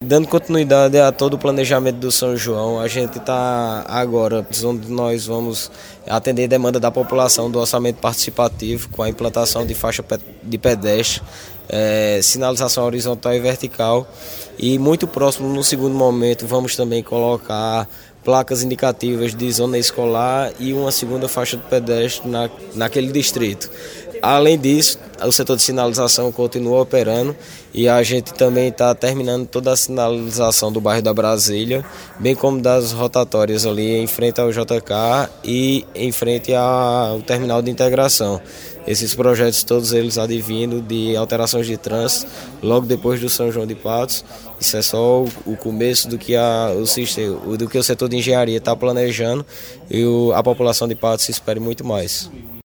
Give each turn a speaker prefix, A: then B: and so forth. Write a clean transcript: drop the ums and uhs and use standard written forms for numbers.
A: Dando continuidade a todo o planejamento do São João, a gente está agora, onde nós vamos atender a demanda da população do orçamento participativo, com a implantação de faixa de pedestre, sinalização horizontal e vertical. E muito próximo, no segundo momento, vamos também colocar placas indicativas de zona escolar e uma segunda faixa de pedestre naquele distrito. Além disso, o setor de sinalização continua operando e a gente também está terminando toda a sinalização do bairro da Brasília, bem como das rotatórias ali em frente ao JK e em frente ao terminal de integração. Esses projetos, todos eles advindo de alterações de trânsito logo depois do São João de Patos. Isso é só o começo do que o setor de engenharia está planejando e a população de Patos espera muito mais.